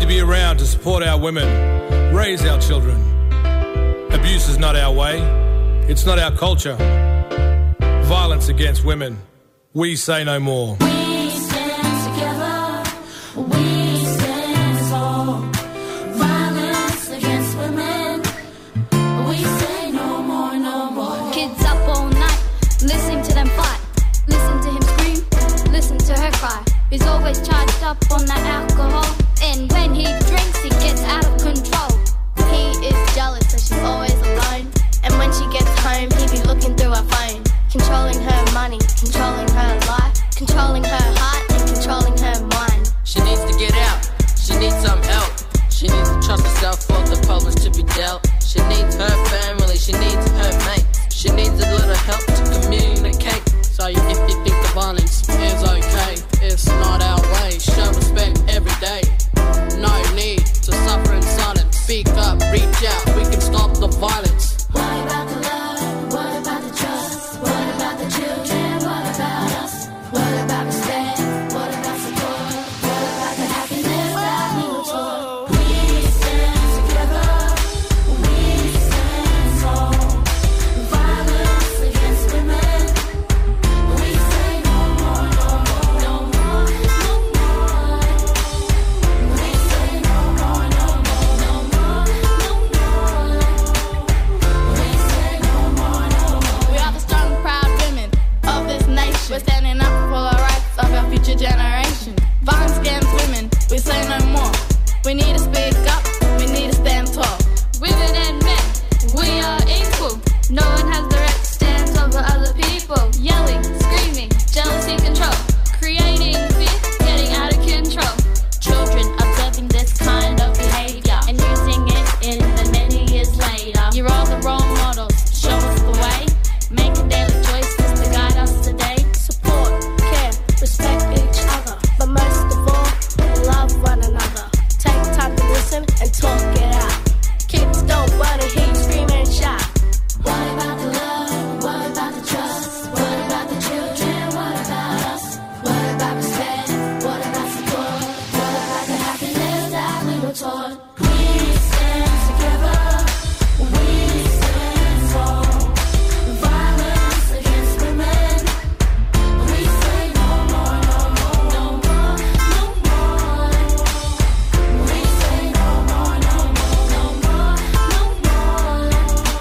be around to support our women, raise our children. Abuse is not our way. It's not our culture. Violence against women. We say no more. We stand together. We stand tall. Violence against women. We say no more, no more. Kids up all night, listening to them fight. Listen to him scream, listen to her cry. He's always charged up on that alcohol, and when he drinks, he gets out of control. He is jealous, so she's always alone. And when she gets home, he be looking through her phone, controlling her money, controlling her life, controlling her heart, and controlling her mind. She needs to get out. She needs some help. She needs to trust herself for the problems to be dealt. She needs her family. She needs her mate. She needs a little help to communicate. So if you think the violence is okay, it's not our way. Show respect every day. No need to suffer in silence. Speak up, reach out. We can stop the violence. What about the love? What about the trust? What about the children? What about us? What about respect? What about support? What about the happiness that we were taught? We stand together. We stand tall. Violence against women. We say no more, no more, no more, no more. We say no more, no more, no more, no more. We say no more, no more. We are the strong, proud women of this nation. We're standing up for the rights of our future generation. Violence against women, we say no more. We need to speak up, we need to stand tall. Women and men, we are equal. No one has the right to stand over other people. Yelling, screaming, jealousy, control. Creating fear, getting out of control. Children observing this kind of behavior and using it in the many years later. You're all the role models, show us the way. Making daily choices to guide us today. Support, care, respect each other. But most of all, love one another. Take time to listen and talk it out. Kids don't wanna hear you scream and shout. What about the love? What about the trust? What about the children? What about us? What about respect? What about support? What about the happiness that we were taught? We stand together. We stand tall. Violence against women. We say no more, no more, no more, no more. We say no more, no more, no more, no more.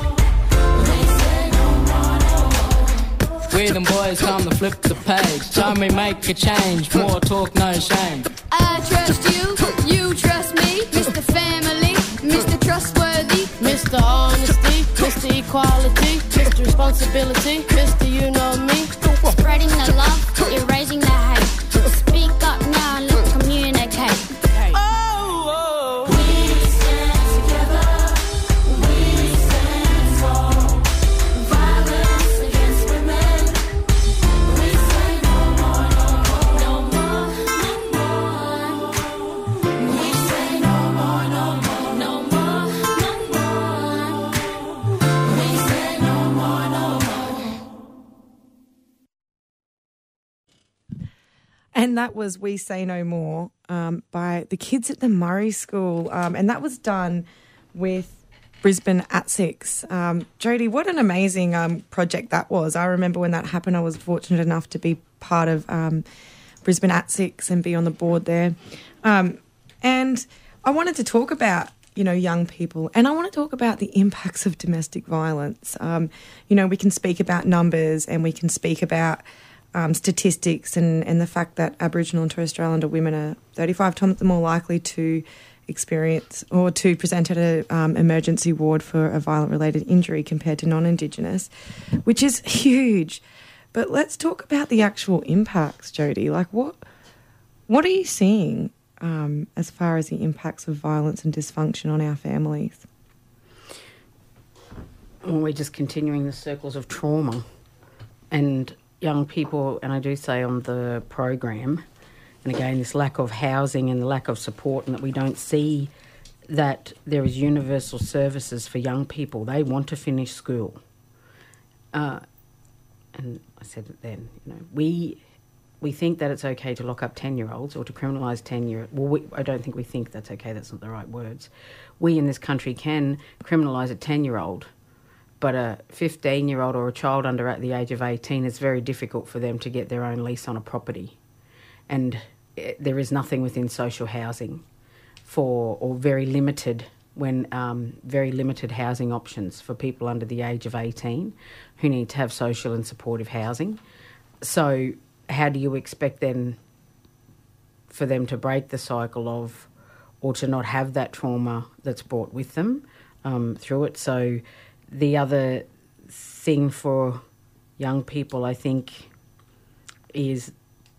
We say no more, no more. We them boys come to flip the page. Time we make a change. More talk, no shame. I trust you, you trust me, Mister Family, Mister Trustworthy. Mister Honesty, Mister Equality, Mister Responsibility, Mister You Know Me. Spreading the love, erasing the hate. Speak up now, let's communicate. We stand together. We stand tall. Violence against women. We say no more, no more, no more, no more. We say no more, no more, no more, no more. We say no more, no more. And that was We Say No More um, by the kids at the Murray School. Um, and that was done with Brisbane at Six. Um, Jodie, what an amazing um, project that was. I remember when that happened, I was fortunate enough to be part of um, Brisbane at Six and be on the board there. Um, and I wanted to talk about, you know, young people, and I want to talk about the impacts of domestic violence. Um, you know, we can speak about numbers and we can speak about Um, statistics and, and the fact that Aboriginal and Torres Strait Islander women are thirty-five times more likely to experience or to present at an um, emergency ward for a violent-related injury compared to non-Indigenous, which is huge. But let's talk about the actual impacts, Jodie. Like, what what are you seeing um, as far as the impacts of violence and dysfunction on our families? Well, we're just continuing the circles of trauma. And young people, and I do say on the program, and again, this lack of housing and the lack of support, and that we don't see that there is universal services for young people. They want to finish school. Uh, and I said it then, you know, we we think that it's okay to lock up ten-year-olds or to criminalise ten-year... Well, we, I don't think we think that's okay. That's not the right words. We in this country can criminalise a ten-year-old, but a fifteen-year-old or a child under at the age of eighteen, it's very difficult for them to get their own lease on a property. And it, there is nothing within social housing for, or very limited, when um, very limited housing options for people under the age of eighteen who need to have social and supportive housing. So how do you expect then for them to break the cycle of, or to not have that trauma that's brought with them um, through it? So the other thing for young people, I think, is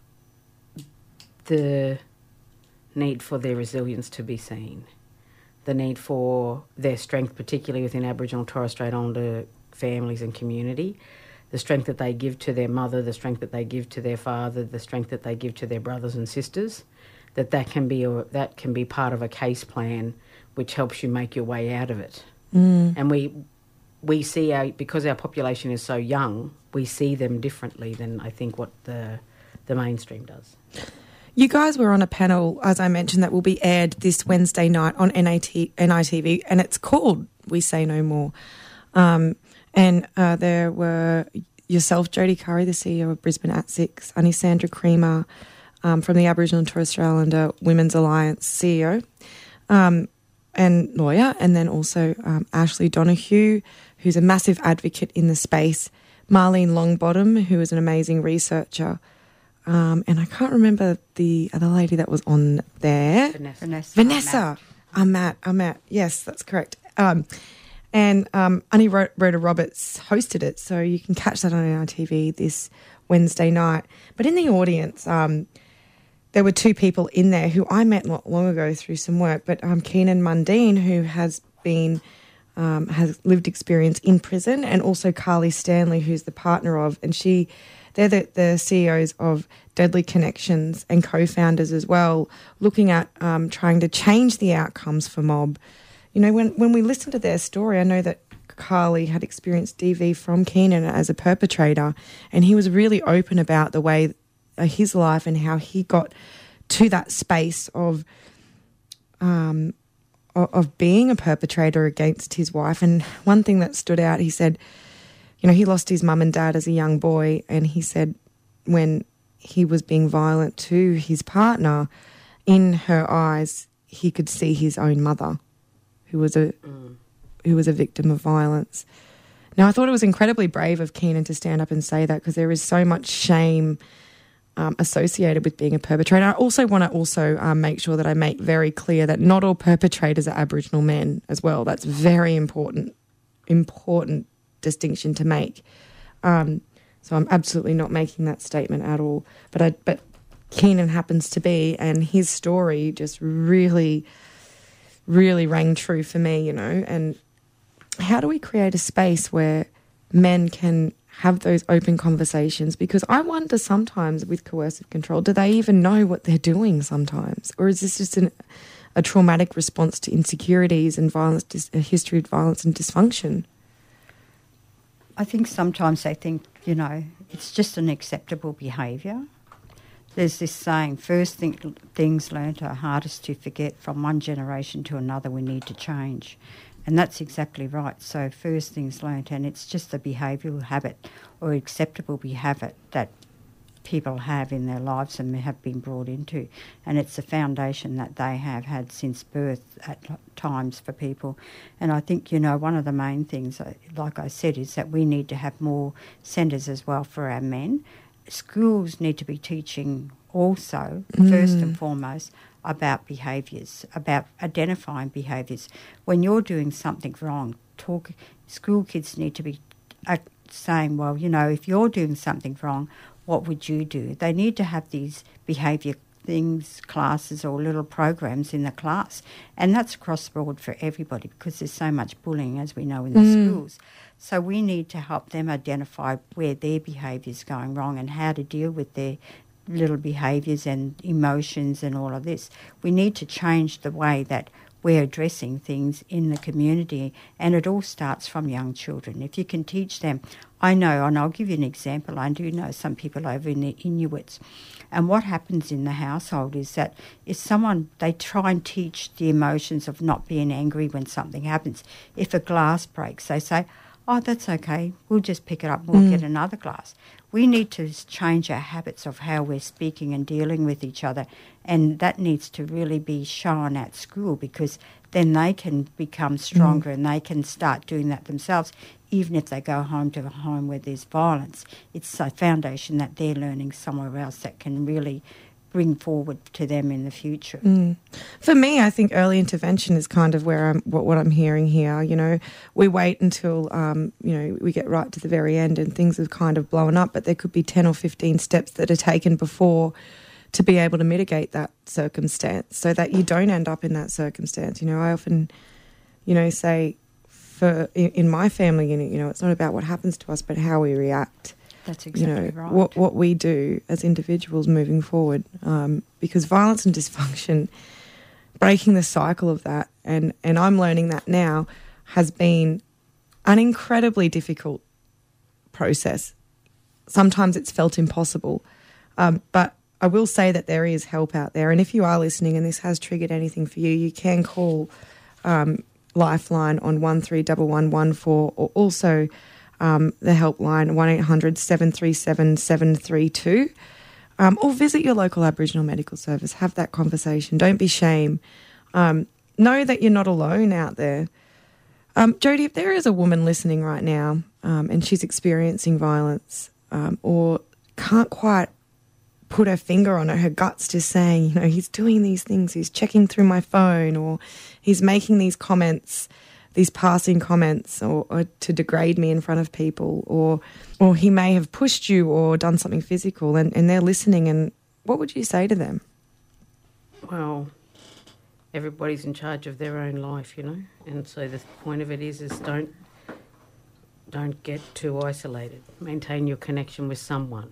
the need for their resilience to be seen, the need for their strength, particularly within Aboriginal and Torres Strait Islander families and community, the strength that they give to their mother, the strength that they give to their father, the strength that they give to their brothers and sisters, that that can be a, that can be part of a case plan which helps you make your way out of it. Mm. And we we see our, because our population is so young, we see them differently than I think what the the mainstream does. You guys were on a panel, as I mentioned, that will be aired this Wednesday night on N I T V, and it's called We Say No More. Um, and uh, there were yourself, Jodie Curry, the C E O of Brisbane At Six, Anisandra Creamer um, from the Aboriginal and Torres Strait Islander Women's Alliance, C E O um, and lawyer, and then also um, Ashley Donoghue, who's a massive advocate in the space, Marlene Longbottom, who is an amazing researcher, Um, and I can't remember the other lady that was on there. Vanessa. Vanessa. Vanessa. Amat. Amat. Yes, that's correct. Um, and um, Annie Rhoda Roberts hosted it, so you can catch that on N I T V this Wednesday night. But in the audience, um, there were two people in there who I met not long ago through some work, but um, Keenan Mundine, who has been... Um, has lived experience in prison, and also Carly Stanley, who's the partner of, and she, they're the, the C E Os of Deadly Connections and co-founders as well, looking at um, trying to change the outcomes for mob. You know, when, when we listen to their story, I know that Carly had experienced D V from Keenan as a perpetrator, and he was really open about the way uh, his life and how he got to that space of um of being a perpetrator against his wife. And one thing that stood out, he said, you know, he lost his mum and dad as a young boy, and he said when he was being violent to his partner, in her eyes, he could see his own mother, who was a mm. who was a victim of violence. Now, I thought it was incredibly brave of Keenan to stand up and say that, because there is so much shame Um, associated with being a perpetrator. I also want to also um, make sure that I make very clear that not all perpetrators are Aboriginal men as well. That's very important, important distinction to make. Um, so I'm absolutely not making that statement at all. But I, but Keenan happens to be, and his story just really, really rang true for me, you know. And how do we create a space where men can have those open conversations? Because I wonder sometimes with coercive control, do they even know what they're doing sometimes? Or is this just an, a traumatic response to insecurities and violence, dis, a history of violence and dysfunction? I think sometimes they think, you know, it's just an acceptable behaviour. There's this saying, first thing, things learnt are hardest to forget. From one generation to another, we need to change. And that's exactly right. So first things learnt, and it's just a behavioural habit or acceptable behaviour that people have in their lives and have been brought into. And it's a foundation that they have had since birth at times for people. And I think, you know, one of the main things, like I said, is that we need to have more centres as well for our men. Schools need to be teaching also, mm. first and foremost, about behaviours, about identifying behaviours. When you're doing something wrong, talk. School kids need to be uh, saying, well, you know, if you're doing something wrong, what would you do? They need to have these behaviour things, classes or little programs in the class. And that's across the board for everybody, because there's so much bullying, as we know, in the mm. schools. So we need to help them identify where their behaviour is going wrong and how to deal with their little behaviours and emotions and all of this. We need to change the way that we're addressing things in the community, and it all starts from young children. If you can teach them, I know, and I'll give you an example, I do know some people over in the Inuits, and what happens in the household is that if someone, they try and teach the emotions of not being angry when something happens. If a glass breaks, they say, oh, that's okay, we'll just pick it up and we'll Mm. get another glass. We need to change our habits of how we're speaking and dealing with each other, and that needs to really be shown at school, because then they can become stronger mm. and they can start doing that themselves, even if they go home to a home where there's violence. It's a foundation that they're learning somewhere else that can really bring forward to them in the future. Mm. For me, I think early intervention is kind of where I'm, what, what I'm hearing here. You know, we wait until, um, you know, we get right to the very end and things have kind of blown up, but there could be ten or fifteen steps that are taken before to be able to mitigate that circumstance so that you don't end up in that circumstance. You know, I often, you know, say for in, in my family unit, you know, it's not about what happens to us, but how we react. That's exactly you know, right. What what we do as individuals moving forward, um, because violence and dysfunction, breaking the cycle of that, and, and I'm learning that now, has been an incredibly difficult process. Sometimes it's felt impossible, um, but I will say that there is help out there, and if you are listening and this has triggered anything for you, you can call um, Lifeline on one three one one one four, or also Um, the helpline, one eight hundred seven three seven seven three two, um, or visit your local Aboriginal medical service. Have that conversation. Don't be shame. Um, know that you're not alone out there. Um, Jody, if there is a woman listening right now um, and she's experiencing violence um, or can't quite put her finger on it, her gut's just saying, you know, he's doing these things, he's checking through my phone, or he's making these comments, these passing comments, or, or to degrade me in front of people, or or he may have pushed you or done something physical, and, and they're listening, and what would you say to them? Well, everybody's in charge of their own life, you know, and so the point of it is is don't don't get too isolated. Maintain your connection with someone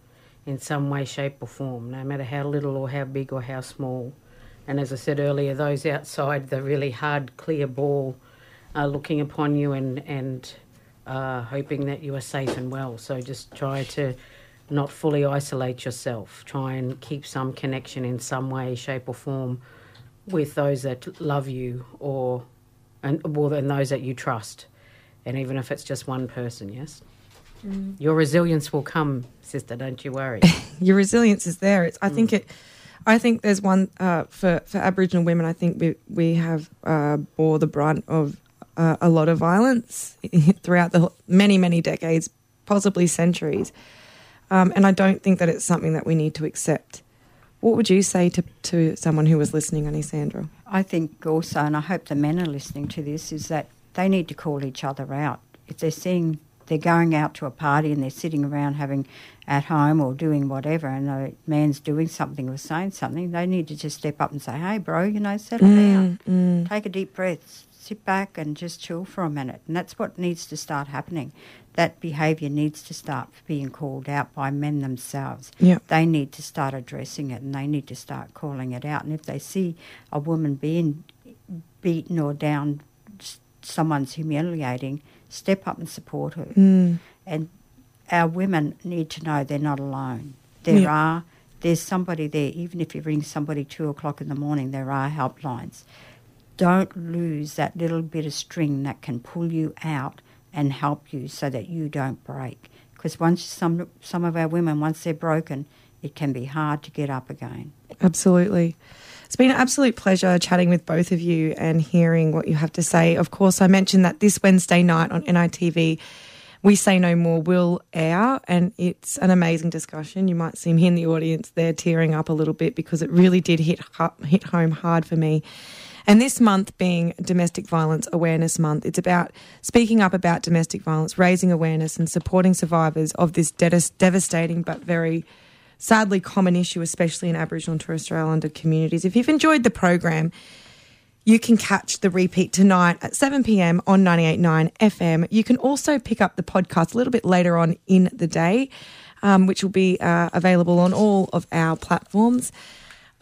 in some way, shape or form, no matter how little or how big or how small. And as I said earlier, those outside the really hard, clear ball are looking upon you and, and uh, hoping that you are safe and well. So just try to not fully isolate yourself. Try and keep some connection in some way, shape or form with those that love you, or and well, and those that you trust. And even if it's just one person, yes? Mm. Your resilience will come, sister, don't you worry. Your resilience is there. It's, I mm. think it... I think there's one uh, for, for Aboriginal women. I think we we have uh, bore the brunt of uh, a lot of violence throughout the many, many decades, possibly centuries. Um, and I don't think that it's something that we need to accept. What would you say to, to someone who was listening, Anisandra? I think also, and I hope the men are listening to this, is that they need to call each other out. If they're seeing they're going out to a party and they're sitting around having at home or doing whatever, and the man's doing something or saying something, they need to just step up and say, hey, bro, you know, settle mm, down. Mm. Take a deep breath, sit back and just chill for a minute. And that's what needs to start happening. That behaviour needs to start being called out by men themselves. Yep. They need to start addressing it, and they need to start calling it out. And if they see a woman being beaten or down, someone's humiliating, step up and support her. Mm. And our women need to know they're not alone. There Yep. are, there's somebody there. Even if you ring somebody two o'clock in the morning, there are helplines. Don't lose that little bit of string that can pull you out and help you so that you don't break. Because once some some of our women, once they're broken, it can be hard to get up again. Absolutely. It's been an absolute pleasure chatting with both of you and hearing what you have to say. Of course, I mentioned that this Wednesday night on N I T V, We Say No More will air, and it's an amazing discussion. You might see me in the audience there tearing up a little bit because it really did hit hit home hard for me. And this month being Domestic Violence Awareness Month, it's about speaking up about domestic violence, raising awareness and supporting survivors of this de- devastating but very sadly common issue, especially in Aboriginal and Torres Strait Islander communities. If you've enjoyed the program, you can catch the repeat tonight at seven p.m. on ninety-eight point nine F M. You can also pick up the podcast a little bit later on in the day, um, which will be uh, available on all of our platforms.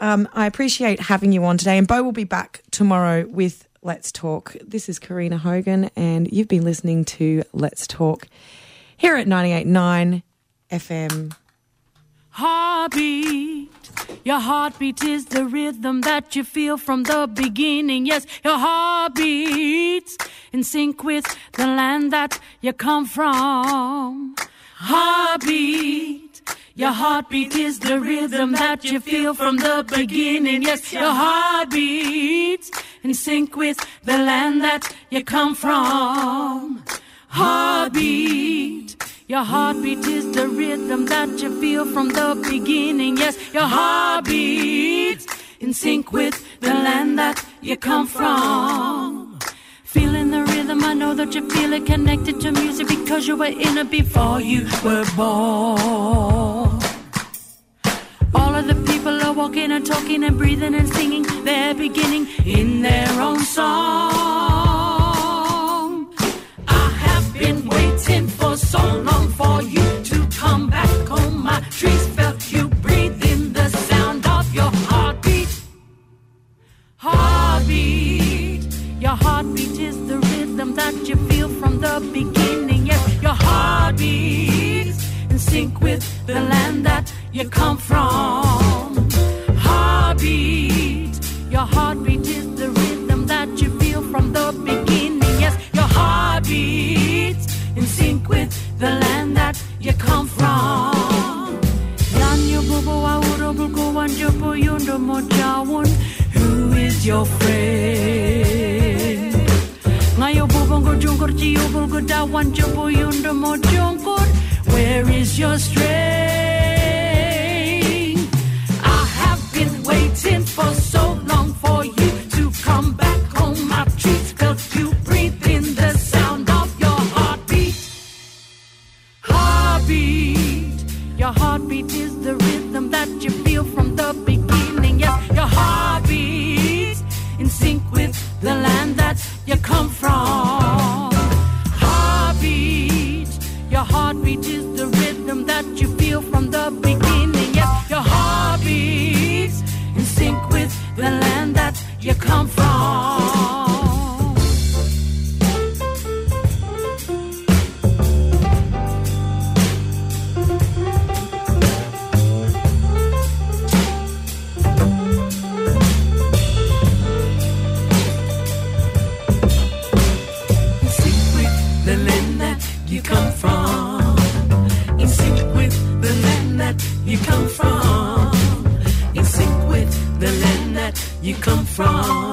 Um, I appreciate having you on today, and Bo will be back tomorrow with Let's Talk. This is Karina Hogan, and you've been listening to Let's Talk here at ninety-eight point nine F M. Heartbeat, your heartbeat is the rhythm that you feel from the beginning. Yes, your heart beats in sync with the land that you come from. Heartbeat, your heartbeat is the rhythm that you feel from the beginning. Yes, your heart beats in sync with the land that you come from. Heartbeat, your heartbeat is the rhythm that you feel from the beginning. Yes, your heart beats in sync with the land that you come from. Feeling the rhythm, I know that you feel it, connected to music because you were in it before you were born. All of the people are walking and talking and breathing and singing their beginning in their own song. I have been waiting for so long for you to come back home. My trees felt you breathe in the sound of your heartbeat. Heartbeat, your heartbeat is the rhythm that you feel from the beginning. Yes, your heartbeat in sync with the land that you come from. Heartbeat, your heartbeat is the rhythm that you feel from the beginning. Yes, your heartbeat in sync with the land that you come from. Who is your friend? Where is your strength? I have been waiting for so long for you to come back home. My trees felt you breathe in the sound of your heartbeat. Heartbeat, your heartbeat is the rhythm that you feel from the beginning. Yes, your heartbeat in sync with the land that you come from. Heartbeat, your heartbeat is the rhythm that you feel from the beginning. Yes, your heartbeat in sync with the land that you come from. You come from